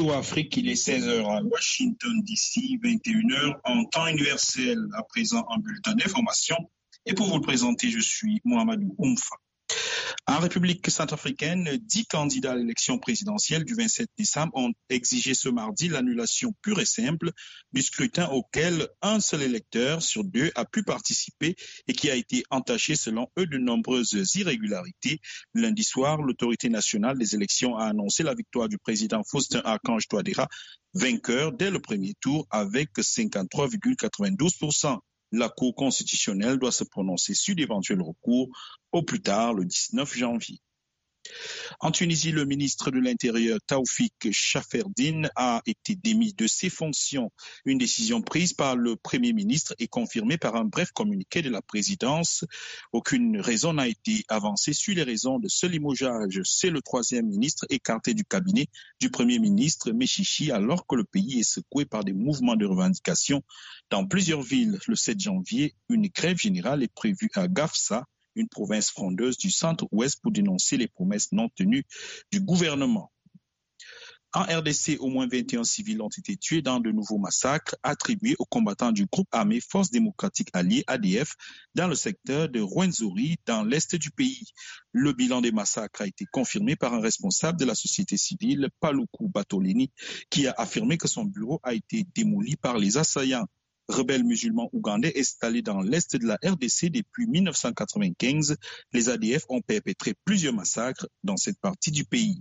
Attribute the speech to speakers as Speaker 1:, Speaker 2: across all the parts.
Speaker 1: Bonjour Afrique, il est 16h à Washington DC, 21h en temps universel. À présent, en bulletin d'information. Et pour vous le présenter, je suis Mohamedou Oumfa. En République centrafricaine, 10 candidats à l'élection présidentielle du 27 décembre ont exigé ce mardi l'annulation pure et simple du scrutin auquel un seul électeur sur deux a pu participer et qui a été entaché selon eux de nombreuses irrégularités. Lundi soir, l'autorité nationale des élections a annoncé la victoire du président Faustin Archange Touadéra, vainqueur dès le premier tour avec 53,92%. La Cour constitutionnelle doit se prononcer sur d'éventuels recours au plus tard le 19 janvier. En Tunisie, le ministre de l'Intérieur Taoufik Chaferdine a été démis de ses fonctions. Une décision prise par le Premier ministre et confirmée par un bref communiqué de la présidence. Aucune raison n'a été avancée sur les raisons de ce limogeage. C'est le troisième ministre écarté du cabinet du Premier ministre Mechichi alors que le pays est secoué par des mouvements de revendication. Dans plusieurs villes, le 7 janvier, une grève générale est prévue à Gafsa, une province frondeuse du centre-ouest, pour dénoncer les promesses non tenues du gouvernement. En RDC, au moins 21 civils ont été tués dans de nouveaux massacres attribués aux combattants du groupe armé Force démocratique alliée ADF dans le secteur de Rwenzori, dans l'est du pays. Le bilan des massacres a été confirmé par un responsable de la société civile, Paluku Batolini, qui a affirmé que son bureau a été démoli par les assaillants. Rebelles musulmans ougandais installés dans l'est de la RDC depuis 1995, les ADF ont perpétré plusieurs massacres dans cette partie du pays.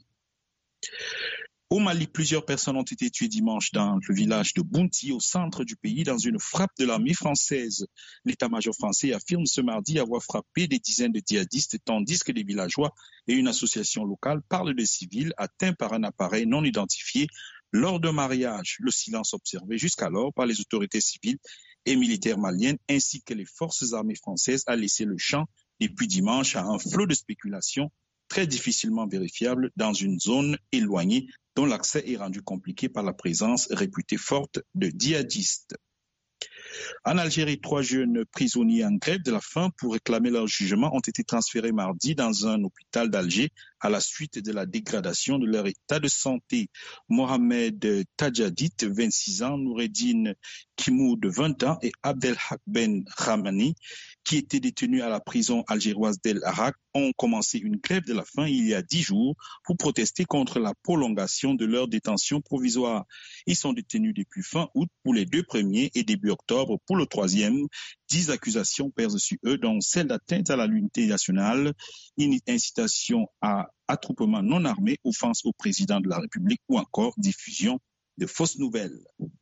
Speaker 1: Au Mali, plusieurs personnes ont été tuées dimanche dans le village de Bounti, au centre du pays, dans une frappe de l'armée française. L'état-major français affirme ce mardi avoir frappé des dizaines de djihadistes, tandis que des villageois et une association locale parlent de civils atteints par un appareil non identifié lors d'un mariage. Le silence observé jusqu'alors par les autorités civiles et militaires maliennes ainsi que les forces armées françaises a laissé le champ depuis dimanche à un flot de spéculations très difficilement vérifiables dans une zone éloignée dont l'accès est rendu compliqué par la présence réputée forte de djihadistes. En Algérie, 3 jeunes prisonniers en grève de la faim pour réclamer leur jugement ont été transférés mardi dans un hôpital d'Alger à la suite de la dégradation de leur état de santé. Mohamed Tadjadit, 26 ans, Noureddine Kimou, de 20 ans, et Abdelhak Ben Ramani, qui étaient détenus à la prison algéroise d'El Arak, ont commencé une grève de la faim il y a 10 jours pour protester contre la prolongation de leur détention provisoire. Ils sont détenus depuis fin août pour les 2 premiers et début octobre pour le 3e. 10 accusations pèsent sur eux, dont celle d'atteinte à l'unité nationale, incitation à attroupement non armé, offense au président de la République ou encore diffusion de fausses nouvelles.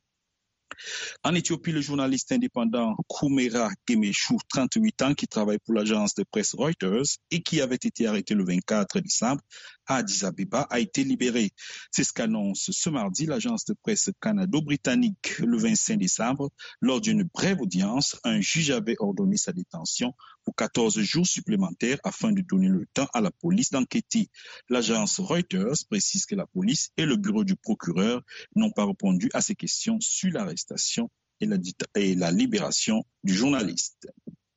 Speaker 1: En Éthiopie, le journaliste indépendant Koumera Gemeshu, 38 ans, qui travaille pour l'agence de presse Reuters et qui avait été arrêté le 24 décembre à Addis Abeba, a été libéré. C'est ce qu'annonce ce mardi l'agence de presse canado-britannique. Le 25 décembre, lors d'une brève audience, un juge avait ordonné sa détention pour 14 jours supplémentaires afin de donner le temps à la police d'enquêter. L'agence Reuters précise que la police et le bureau du procureur n'ont pas répondu à ces questions sur l'arrestation et la libération du journaliste.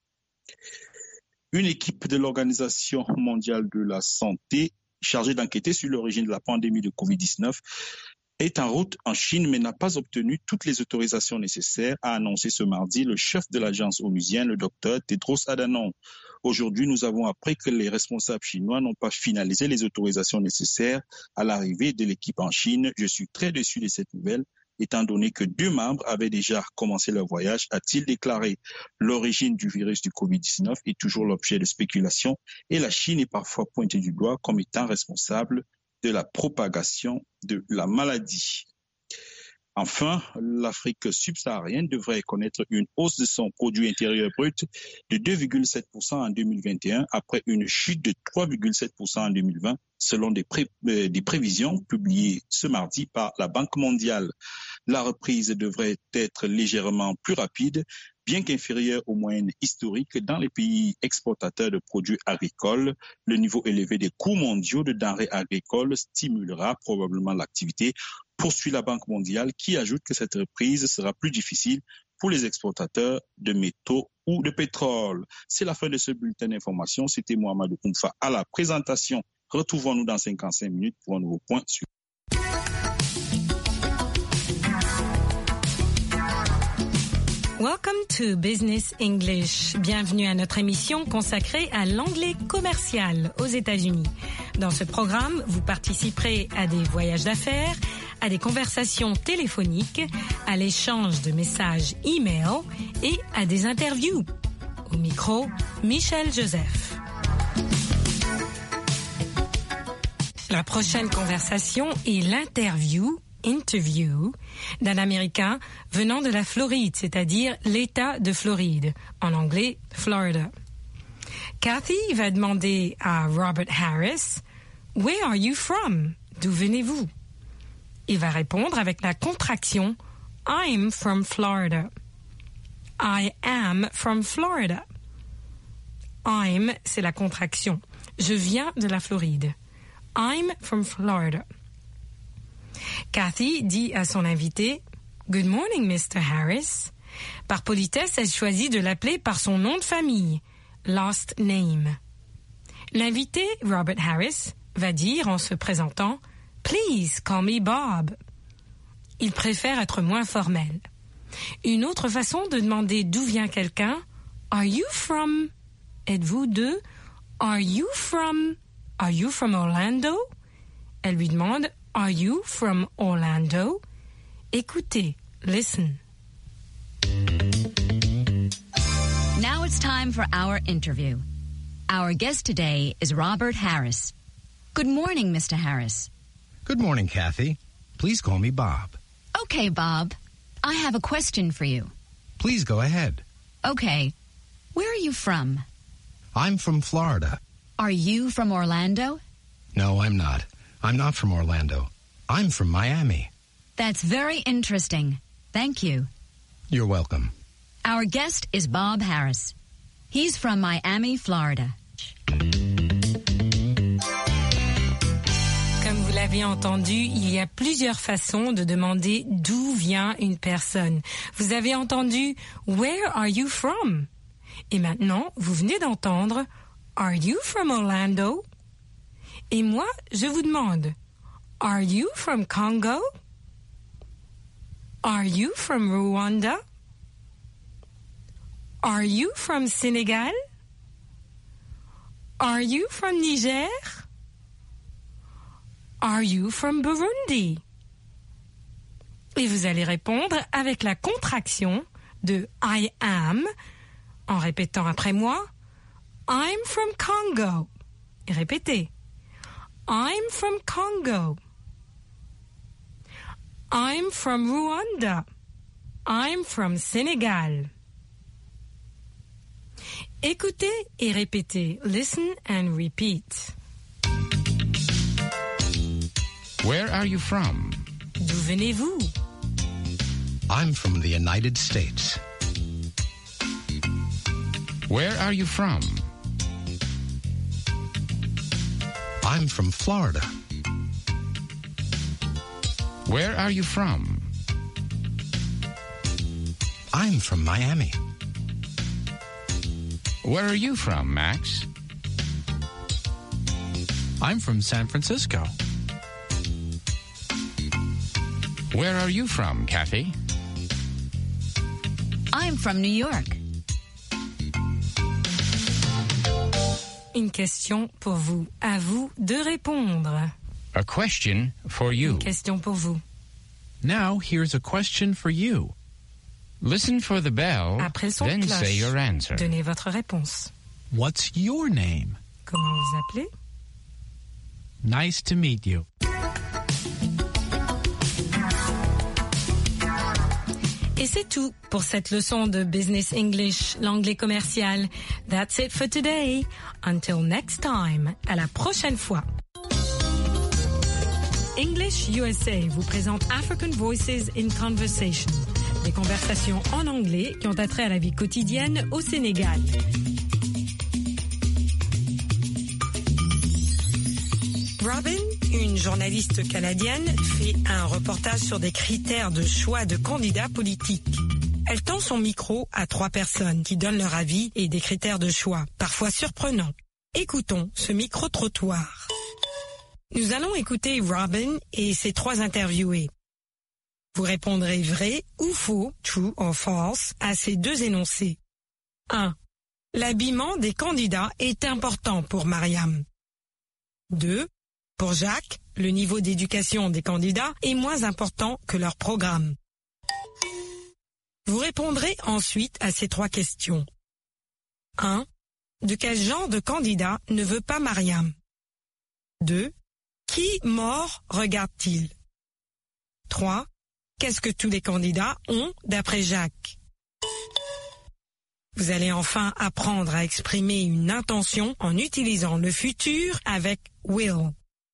Speaker 1: Une équipe de l'Organisation mondiale de la santé chargée d'enquêter sur l'origine de la pandémie de Covid-19 est en route en Chine mais n'a pas obtenu toutes les autorisations nécessaires, a annoncé ce mardi le chef de l'agence onusienne, le docteur Tedros Adhanom. Aujourd'hui, nous avons appris que les responsables chinois n'ont pas finalisé les autorisations nécessaires à l'arrivée de l'équipe en Chine. Je suis très déçu de cette nouvelle, étant donné que 2 membres avaient déjà commencé leur voyage, a-t-il déclaré. L'origine du virus du Covid-19 est toujours l'objet de spéculations et la Chine est parfois pointée du doigt comme étant responsable de la propagation de la maladie. Enfin, l'Afrique subsaharienne devrait connaître une hausse de son produit intérieur brut de 2,7% en 2021 après une chute de 3,7% en 2020, selon des prévisions publiées ce mardi par la Banque mondiale. La reprise devrait être légèrement plus rapide, bien qu'inférieure aux moyennes historiques dans les pays exportateurs de produits agricoles. Le niveau élevé des coûts mondiaux de denrées agricoles stimulera probablement l'activité, poursuit la Banque mondiale, qui ajoute que cette reprise sera plus difficile pour les exportateurs de métaux ou de pétrole. C'est la fin de ce bulletin d'information. C'était Mohamedou Oumfa à la présentation. Retrouvons-nous dans 55 minutes pour un nouveau point sur
Speaker 2: Welcome to Business English. Bienvenue à notre émission consacrée à l'anglais commercial aux États-Unis. Dans ce programme, vous participerez à des voyages d'affaires, à des conversations téléphoniques, à l'échange de messages e-mail et à des interviews. Au micro, Michel Joseph. La prochaine conversation est l'interview d'un Américain venant de la Floride, c'est-à-dire l'État de Floride, en anglais Florida. Kathy va demander à Robert Harris « Where are you from ?» D'où venez-vous? Il va répondre avec la contraction « I'm from Florida ». I am from Florida. I'm, c'est la contraction. Je viens de la Floride. I'm from Florida. Kathy dit à son invité « Good morning, Mr. Harris ». Par politesse, elle choisit de l'appeler par son nom de famille, last name. L'invité, Robert Harris, va dire en se présentant « Please call me Bob ». Il préfère être moins formel. Une autre façon de demander d'où vient quelqu'un, « Are you from » Êtes-vous de « Are you from Orlando ?» Elle lui demande « Are you from Orlando ?» Écoutez, listen.
Speaker 3: Now it's time for our interview. Our guest today is Robert Harris. Good morning, Mr. Harris.
Speaker 4: Good morning, Kathy. Please call me Bob.
Speaker 3: Okay, Bob. I have a question for you.
Speaker 4: Please go ahead.
Speaker 3: Okay. Where are you from?
Speaker 4: I'm from Florida.
Speaker 3: Are you from Orlando?
Speaker 4: No, I'm not. I'm not from Orlando. I'm from Miami.
Speaker 3: That's very interesting. Thank you.
Speaker 4: You're welcome.
Speaker 3: Our guest is Bob Harris. He's from Miami, Florida.
Speaker 2: Comme vous l'avez entendu, il y a plusieurs façons de demander d'où vient une personne. Vous avez entendu « Where are you from ?» Et maintenant, vous venez d'entendre « Are you from Orlando ?» Et moi, je vous demande « Are you from Congo? Are you from Rwanda? Are you from Sénégal? Are you from Niger? Are you from Burundi? » Et vous allez répondre avec la contraction de I am, en répétant après moi I'm from Congo. Et répétez I'm from Congo. I'm from Rwanda. I'm from Sénégal. Écoutez et répétez. Listen and repeat.
Speaker 5: Where are you from?
Speaker 2: D'où venez-vous?
Speaker 4: I'm from the United States.
Speaker 5: Where are you from?
Speaker 4: I'm from Florida.
Speaker 5: Where are you from?
Speaker 4: I'm from Miami.
Speaker 5: Where are you from, Max?
Speaker 6: I'm from San Francisco.
Speaker 5: Where are you from, Kathy?
Speaker 3: I'm from New York.
Speaker 2: Une question pour vous. À vous de répondre.
Speaker 5: A question for you.
Speaker 2: Une question pour vous.
Speaker 6: Now here's a question for you.
Speaker 5: Listen for the bell,
Speaker 2: Après le son de
Speaker 5: then
Speaker 2: cloche,
Speaker 5: say your answer.
Speaker 2: donnez votre réponse.
Speaker 6: What's your name?
Speaker 2: Comment vous appelez?
Speaker 6: Nice to meet you.
Speaker 2: Et c'est tout pour cette leçon de Business English, l'anglais commercial. That's it for today. Until next time. À la prochaine fois. English USA vous présente African Voices in Conversation. Des conversations en anglais qui ont attrait à la vie quotidienne au Sénégal. Robin, une journaliste canadienne, fait un reportage sur des critères de choix de candidats politiques. Elle tend son micro à 3 personnes qui donnent leur avis et des critères de choix, parfois surprenants. Écoutons ce micro-trottoir. Nous allons écouter Robin et ses 3 interviewés. Vous répondrez vrai ou faux, true or false, à ces deux énoncés. 1. L'habillement des candidats est important pour Mariam. 2. Pour Jacques, le niveau d'éducation des candidats est moins important que leur programme. Vous répondrez ensuite à ces trois questions. 1. De quel genre de candidat ne veut pas Mariam? 2. Qui mort regarde-t-il? 3. Qu'est-ce que tous les candidats ont d'après Jacques? Vous allez enfin apprendre à exprimer une intention en utilisant le futur avec will.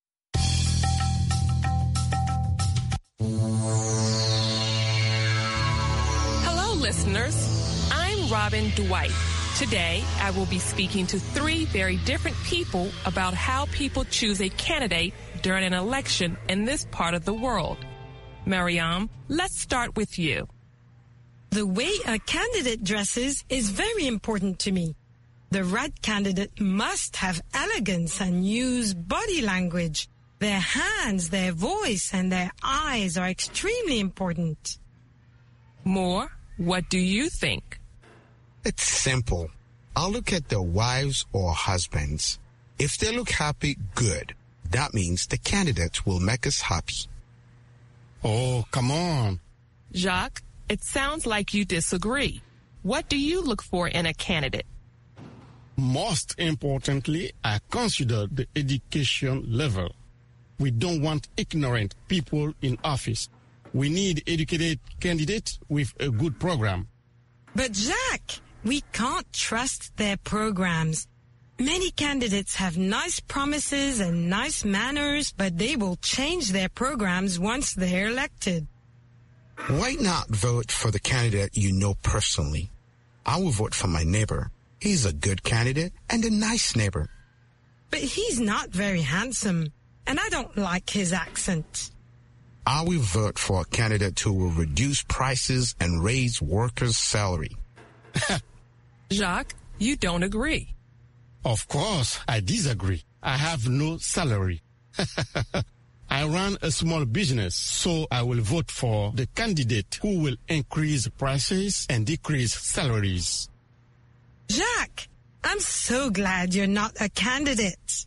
Speaker 7: Hello, listeners. I'm Robin Dwight. Today, I will be speaking to three very different people about how people choose a candidate during an election in this part of the world. Mariam, let's start with you.
Speaker 2: The way a candidate dresses is very important to me. The right candidate must have elegance and use body language. Their hands, their voice, and their eyes are extremely important.
Speaker 7: Moore, what do you think?
Speaker 8: It's simple. I'll look at their wives or husbands. If they look happy, good. That means the candidate will make us happy.
Speaker 9: Oh, come on.
Speaker 7: Jacques, it sounds like you disagree. What do you look for in a candidate?
Speaker 9: Most importantly, I consider the education level. We don't want ignorant people in office. We need educated candidates with a good program.
Speaker 2: But Jacques, we can't trust their programs. Many candidates have nice promises and nice manners, but they will change their programs once they're elected.
Speaker 8: Why not vote for the candidate you know personally? I will vote for my neighbor. He's a good candidate and a nice neighbor.
Speaker 2: But he's not very handsome, and I don't like his accent.
Speaker 8: I will vote for a candidate who will reduce prices and raise workers' salary.
Speaker 7: Jacques, you don't agree.
Speaker 9: Of course, I disagree. I have no salary. I run a small business, so I will vote for the candidate who will increase prices and decrease salaries.
Speaker 2: Jacques, I'm so glad you're not a candidate.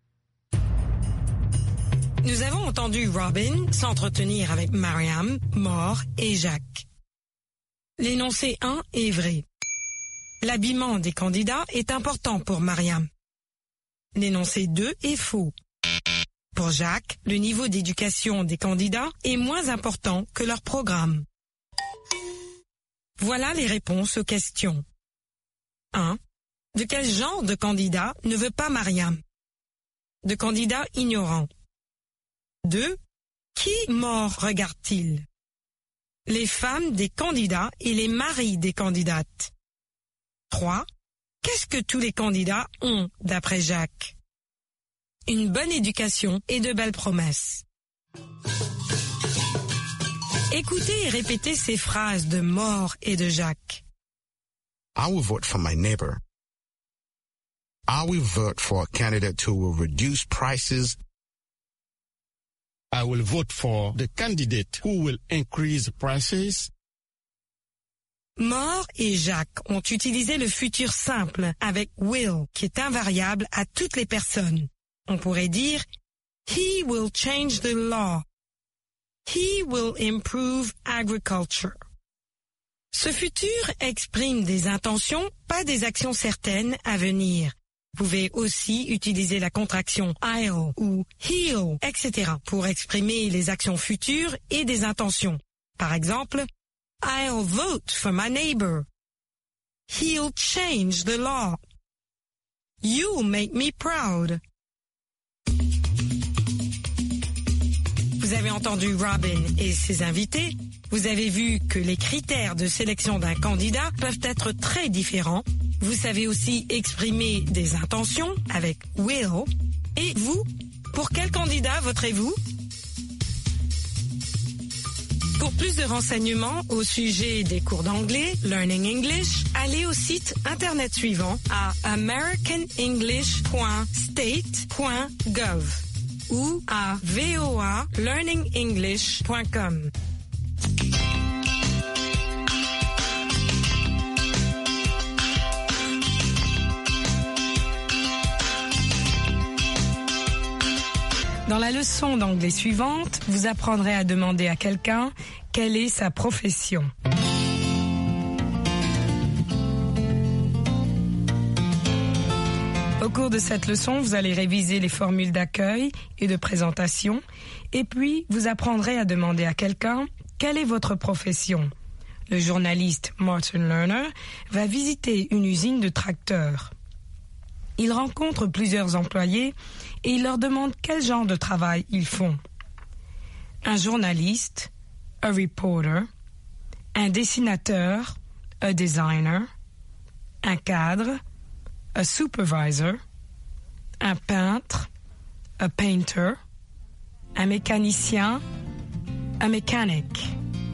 Speaker 2: Nous avons entendu Robin s'entretenir avec Mariam, Moore et Jacques. L'énoncé 1 est vrai. L'habillement des candidats est important pour Mariam. L'énoncé 2 est faux. Pour Jacques, le niveau d'éducation des candidats est moins important que leur programme. Voilà les réponses aux questions. 1. De quel genre de candidat ne veut pas Mariam? De candidats ignorants. 2. Qui mort regarde-t-il? Les femmes des candidats et les maris des candidates. 3. Qu'est-ce que tous les candidats ont d'après Jacques? Une bonne éducation et de belles promesses. Écoutez et répétez ces phrases de Moore et de Jacques.
Speaker 8: I will vote for my neighbor. I will vote for a candidate who will reduce prices.
Speaker 9: I will vote for the candidate who will increase prices.
Speaker 2: Moore et Jacques ont utilisé le futur simple avec will, qui est invariable à toutes les personnes. On pourrait dire « He will change the law ». « He will improve agriculture ». Ce futur exprime des intentions, pas des actions certaines à venir. Vous pouvez aussi utiliser la contraction « I'll » ou « he'll », etc. pour exprimer les actions futures et des intentions. Par exemple, « I'll vote for my neighbor ». « He'll change the law ». « You'll make me proud ». Vous avez entendu Robin et ses invités. Vous avez vu que les critères de sélection d'un candidat peuvent être très différents. Vous savez aussi exprimer des intentions avec will. Et vous, pour quel candidat voterez-vous? Pour plus de renseignements au sujet des cours d'anglais, Learning English, allez au site internet suivant à americanenglish.state.gov ou à voalearningenglish.com. Dans la leçon d'anglais suivante, vous apprendrez à demander à quelqu'un quelle est sa profession. Au cours de cette leçon, vous allez réviser les formules d'accueil et de présentation, et puis vous apprendrez à demander à quelqu'un quelle est votre profession. Le journaliste Martin Lerner va visiter une usine de tracteurs. Il rencontre plusieurs employés et il leur demande quel genre de travail ils font. Un journaliste, a reporter, un dessinateur, a designer, un cadre, a supervisor, un peintre, a painter, un mécanicien, a mechanic.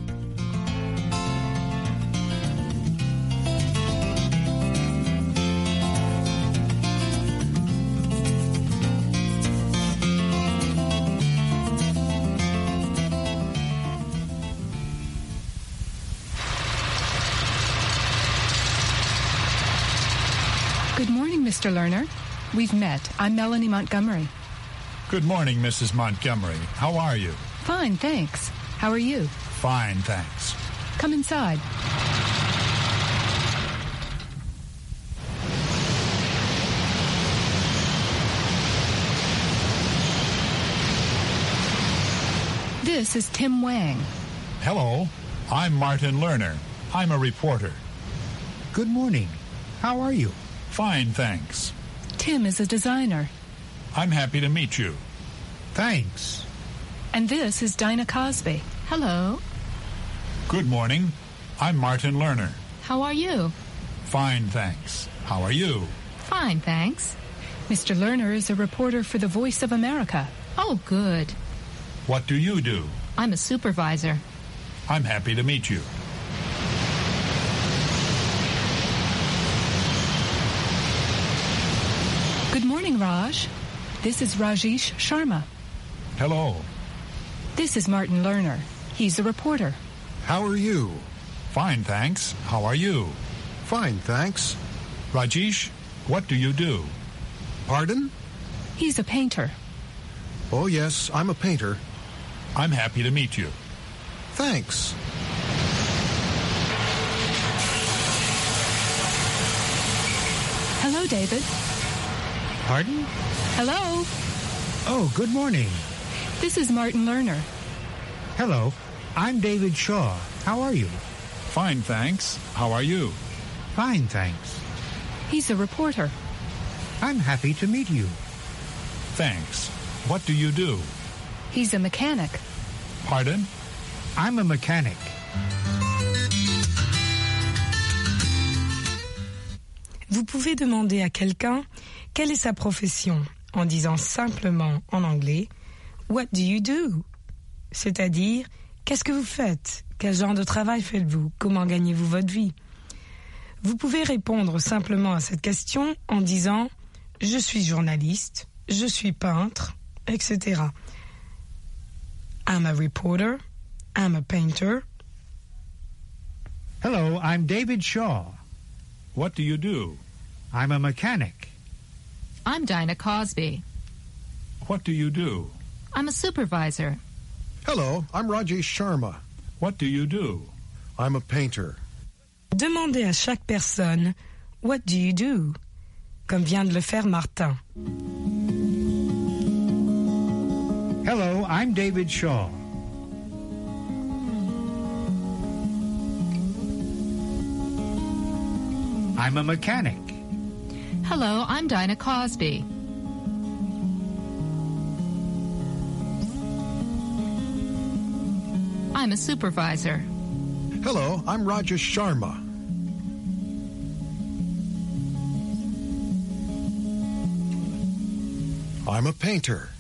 Speaker 10: Good morning, Mr. Lerner. We've met. I'm Melanie Montgomery.
Speaker 11: Good morning, Mrs. Montgomery. How are you?
Speaker 10: Fine, thanks. How are you?
Speaker 11: Fine, thanks.
Speaker 10: Come inside. This is Tim Wang.
Speaker 11: Hello. I'm Martin Lerner. I'm a reporter.
Speaker 12: Good morning. How are you?
Speaker 11: Fine, thanks.
Speaker 10: Tim is a designer.
Speaker 11: I'm happy to meet you.
Speaker 12: Thanks.
Speaker 10: And this is Dinah Cosby. Hello.
Speaker 11: Good morning. I'm Martin Lerner.
Speaker 10: How are you?
Speaker 11: Fine, thanks. How are you?
Speaker 10: Fine, thanks. Mr. Lerner is a reporter for the Voice of America. Oh, good.
Speaker 11: What do you do?
Speaker 10: I'm a supervisor.
Speaker 11: I'm happy to meet you.
Speaker 10: Good morning, Raj. This is Rajesh Sharma.
Speaker 11: Hello.
Speaker 10: This is Martin Lerner. He's a reporter.
Speaker 12: How are you?
Speaker 11: Fine, thanks. How are you?
Speaker 12: Fine, thanks.
Speaker 11: Rajesh, what do you do?
Speaker 12: Pardon?
Speaker 10: He's a painter.
Speaker 12: Oh, yes, I'm a painter.
Speaker 11: I'm happy to meet you.
Speaker 12: Thanks.
Speaker 10: Hello, David.
Speaker 12: Pardon?
Speaker 10: Hello.
Speaker 12: Oh, good morning.
Speaker 10: This is Martin Lerner.
Speaker 12: Hello. I'm David Shaw. How are you?
Speaker 11: Fine, thanks. How are you?
Speaker 12: Fine, thanks.
Speaker 10: He's a reporter.
Speaker 12: I'm happy to meet you.
Speaker 11: Thanks. What do you do?
Speaker 10: He's a mechanic.
Speaker 11: Pardon?
Speaker 12: I'm a mechanic.
Speaker 2: Vous pouvez demander à quelqu'un quelle est sa profession en disant simplement en anglais « What do you do ?» c'est-à-dire « Qu'est-ce que vous faites ? Quel genre de travail faites-vous ? Comment gagnez-vous votre vie ?» Vous pouvez répondre simplement à cette question en disant « Je suis journaliste, je suis peintre, etc. » I'm a reporter, I'm a painter.
Speaker 12: Hello, I'm David Shaw.
Speaker 11: What do you do?
Speaker 12: I'm a mechanic.
Speaker 10: I'm Dinah Cosby.
Speaker 11: What do you do?
Speaker 10: I'm a supervisor.
Speaker 13: Hello, I'm Rajesh Sharma.
Speaker 11: What do you do?
Speaker 13: I'm a painter.
Speaker 2: Demandez à chaque personne « What do you do ?» comme vient de le faire Martin.
Speaker 12: Hello, I'm David Shaw. I'm a mechanic.
Speaker 10: Hello, I'm Dinah Cosby. I'm a supervisor.
Speaker 13: Hello, I'm Rajesh Sharma. I'm a painter.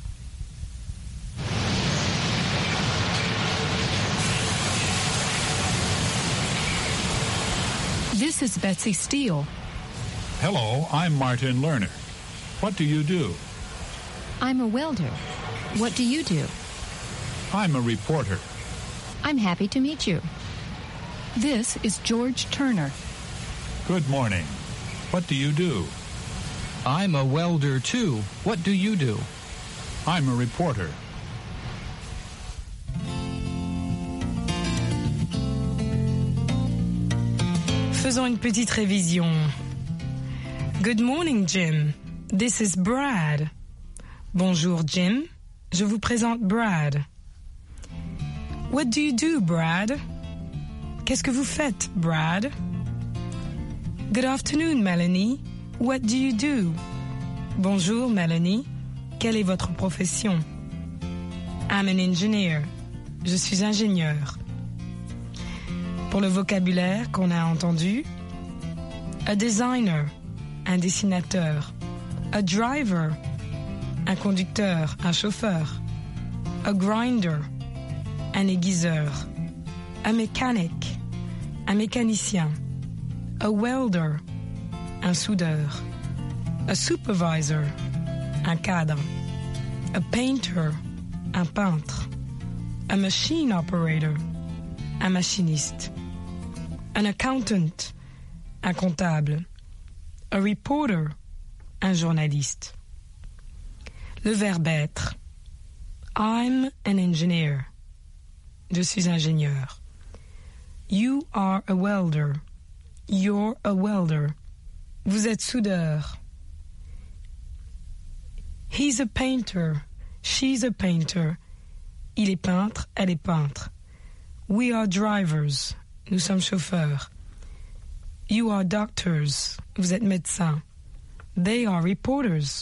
Speaker 10: This is Betsy Steele.
Speaker 11: Hello, I'm Martin Lerner. What do you do?
Speaker 10: I'm a welder. What do you do?
Speaker 11: I'm a reporter.
Speaker 10: I'm happy to meet you. This is George Turner.
Speaker 11: Good morning. What do you do?
Speaker 14: I'm a welder, too. What do you do?
Speaker 11: I'm a reporter.
Speaker 2: Faisons une petite révision. Good morning, Jim. This is Brad. Bonjour, Jim. Je vous présente Brad. What do you do, Brad? Qu'est-ce que vous faites, Brad? Good afternoon, Melanie. What do you do? Bonjour, Melanie. Quelle est votre profession? I'm an engineer. Je suis ingénieur. Pour le vocabulaire qu'on a entendu, a designer, un dessinateur, a driver, un conducteur, un chauffeur, a grinder, un aiguiseur, a mechanic, un mécanicien, a welder, un soudeur, a supervisor, un cadre, a painter, un peintre, a machine operator, un machiniste, an accountant, un comptable, a reporter, un journaliste. Le verbe être. I'm an engineer. Je suis ingénieur. You are a welder. You're a welder. Vous êtes soudeur. He's a painter. She's a painter. Il est peintre, elle est peintre. We are drivers. Nous sommes chauffeurs. You are doctors. Vous êtes médecins. They are reporters.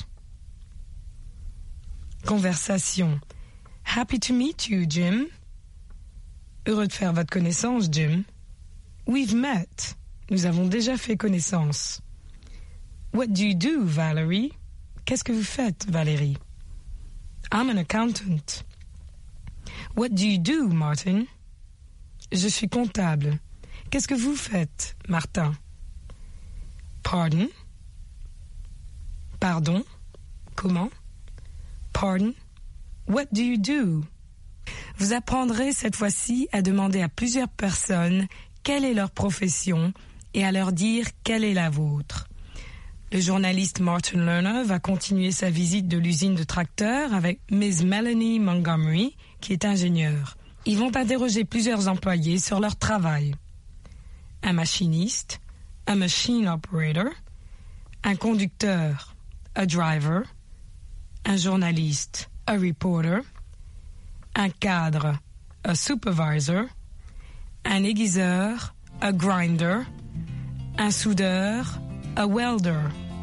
Speaker 2: Conversation. Happy to meet you, Jim. Heureux de faire votre connaissance, Jim. We've met. Nous avons déjà fait connaissance. What do you do, Valerie? Qu'est-ce que vous faites, Valérie? I'm an accountant. What do you do, Martin? Je suis comptable. Qu'est-ce que vous faites, Martin? Pardon? Pardon? Comment? Pardon? What do you do? Vous apprendrez cette fois-ci à demander à plusieurs personnes quelle est leur profession et à leur dire quelle est la vôtre. Le journaliste Martin Lerner va continuer sa visite de l'usine de tracteurs avec Miss Melanie Montgomery, qui est ingénieure. Ils vont interroger plusieurs employés sur leur travail. Un machiniste, a machine operator, un conducteur, a driver, un journaliste, a reporter, un cadre, a supervisor, un aiguiseur, a grinder, un soudeur, a welder.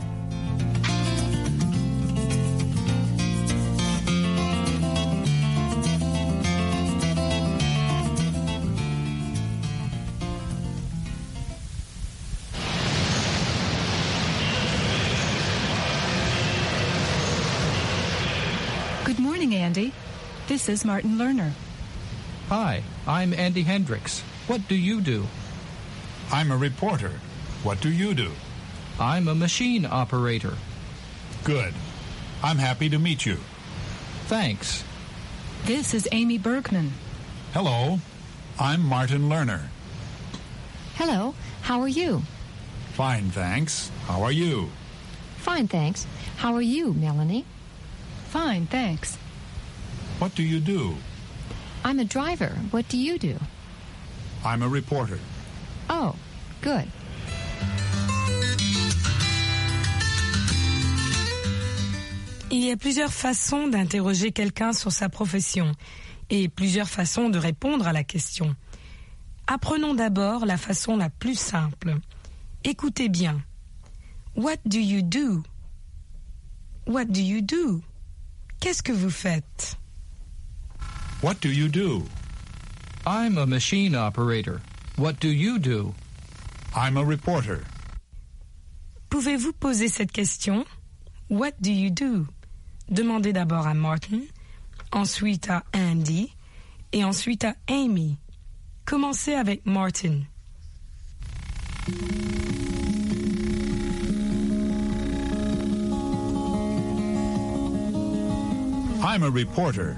Speaker 10: Good morning, Andy. This is Martin Lerner.
Speaker 6: Hi, I'm Andy Hendricks. What do you do?
Speaker 11: I'm a reporter. What do you do?
Speaker 6: I'm a machine operator.
Speaker 11: Good. I'm happy to meet you.
Speaker 6: Thanks.
Speaker 10: This is Amy Bergman.
Speaker 11: Hello. I'm Martin Lerner.
Speaker 14: Hello. How are you?
Speaker 11: Fine, thanks. How are you?
Speaker 14: Fine, thanks. How are you, Melanie?
Speaker 10: Fine, thanks.
Speaker 11: What do you do?
Speaker 14: I'm a driver. What do you do?
Speaker 11: I'm a reporter.
Speaker 14: Oh, good.
Speaker 2: Il y a plusieurs façons d'interroger quelqu'un sur sa profession et plusieurs façons de répondre à la question. Apprenons d'abord la façon la plus simple. Écoutez bien. What do you do? What do you do? Qu'est-ce que vous faites?
Speaker 11: What do you do?
Speaker 6: I'm a machine operator. What do you do?
Speaker 11: I'm a reporter.
Speaker 2: Pouvez-vous poser cette question? What do you do? Demandez d'abord à Martin, ensuite à Andy et ensuite à Amy. Commencez avec Martin.
Speaker 11: I'm a reporter.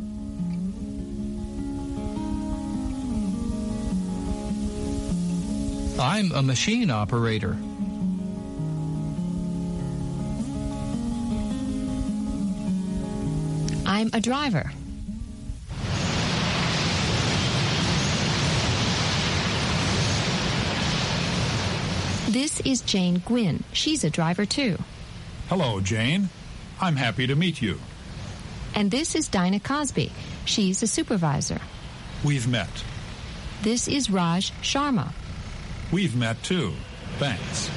Speaker 6: I'm a machine operator.
Speaker 14: I'm a driver. This is Jane Gwynn. She's a driver too.
Speaker 11: Hello, Jane. I'm happy to meet you.
Speaker 14: And this is Dinah Cosby. She's a supervisor.
Speaker 11: We've met.
Speaker 14: This is Raj Sharma.
Speaker 11: We've met too. Thanks.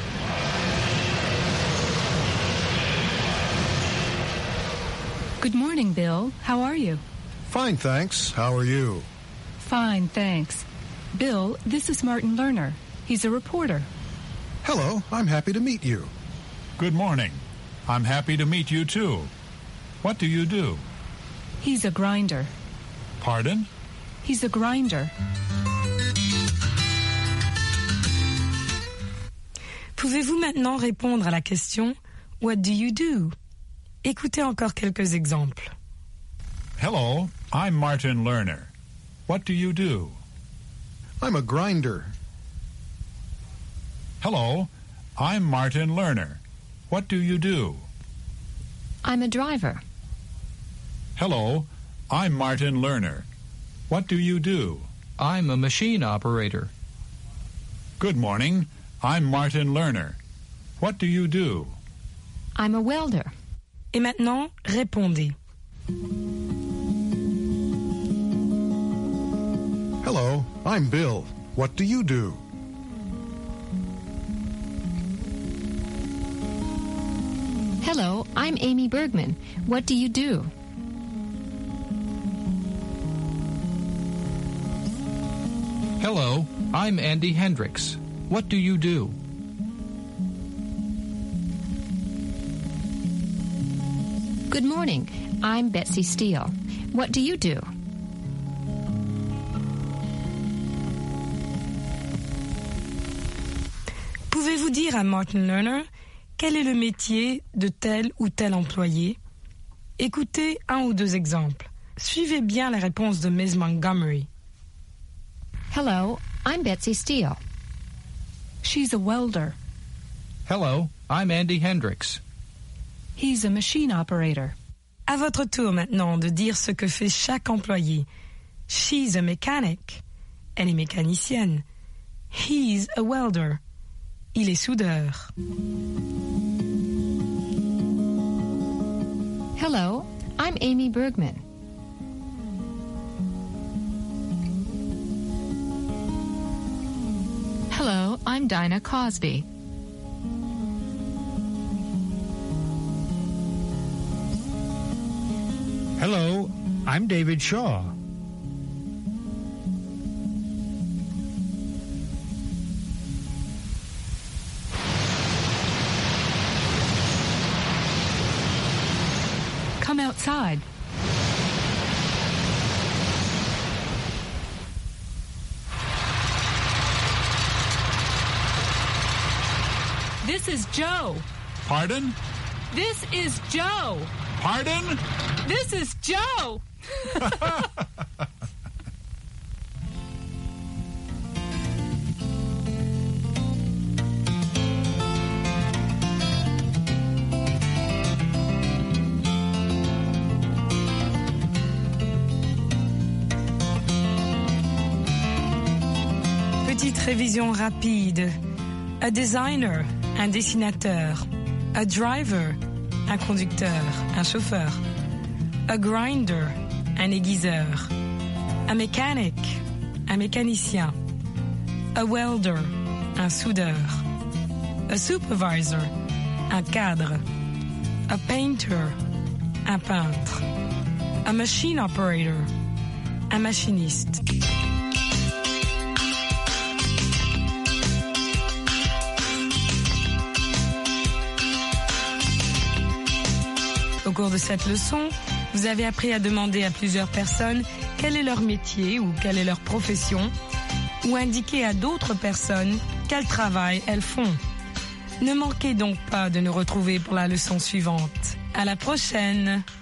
Speaker 10: Good morning, Bill. How are you?
Speaker 13: Fine, thanks. How are you?
Speaker 10: Fine, thanks. Bill, this is Martin Lerner. He's a reporter.
Speaker 13: Hello, I'm happy to meet you.
Speaker 11: Good morning. I'm happy to meet you too. What do you do?
Speaker 10: He's a grinder.
Speaker 11: Pardon?
Speaker 10: He's a grinder.
Speaker 2: Pouvez-vous maintenant répondre à la question « What do you do ?» Écoutez encore quelques exemples.
Speaker 11: Hello, I'm Martin Lerner. What do you do?
Speaker 13: I'm a grinder.
Speaker 11: Hello, I'm Martin Lerner. What do you do?
Speaker 14: I'm a driver.
Speaker 11: Hello, I'm Martin Lerner. What do you do?
Speaker 6: I'm a machine operator.
Speaker 11: Good morning. I'm Martin Lerner. What do you do?
Speaker 14: I'm a welder.
Speaker 2: Et maintenant, répondez.
Speaker 13: Hello, I'm Bill. What do you do?
Speaker 14: Hello, I'm Amy Bergman. What do you do?
Speaker 6: Hello, I'm Andy Hendricks. What do you do?
Speaker 14: Good morning. I'm Betsy Steele. What do you do?
Speaker 2: Pouvez-vous dire à Martin Lerner quel est le métier de tel ou tel employé? Écoutez un ou deux exemples. Suivez bien la réponse de Ms. Montgomery.
Speaker 14: Hello, I'm Betsy Steele.
Speaker 10: She's a welder.
Speaker 6: Hello, I'm Andy Hendricks.
Speaker 10: He's a machine operator.
Speaker 2: À votre tour maintenant de dire ce que fait chaque employé. She's a mechanic. Elle est mécanicienne. He's a welder. Il est soudeur.
Speaker 14: Hello, I'm Amy Bergman.
Speaker 10: Hello, I'm Dinah Cosby.
Speaker 12: Hello, I'm David Shaw.
Speaker 10: Come outside. This is Joe.
Speaker 11: Pardon?
Speaker 10: This is Joe.
Speaker 11: Pardon?
Speaker 10: This is Joe.
Speaker 2: Petite révision rapide. A designer, un dessinateur. A driver, un conducteur, un chauffeur. A grinder, un aiguiseur. A mechanic, un mécanicien. A welder, un soudeur. A supervisor, un cadre. A painter, un peintre. A machine operator, un machiniste. Au cours de cette leçon, vous avez appris à demander à plusieurs personnes quel est leur métier ou quelle est leur profession, ou indiquer à d'autres personnes quel travail elles font. Ne manquez donc pas de nous retrouver pour la leçon suivante. À la prochaine!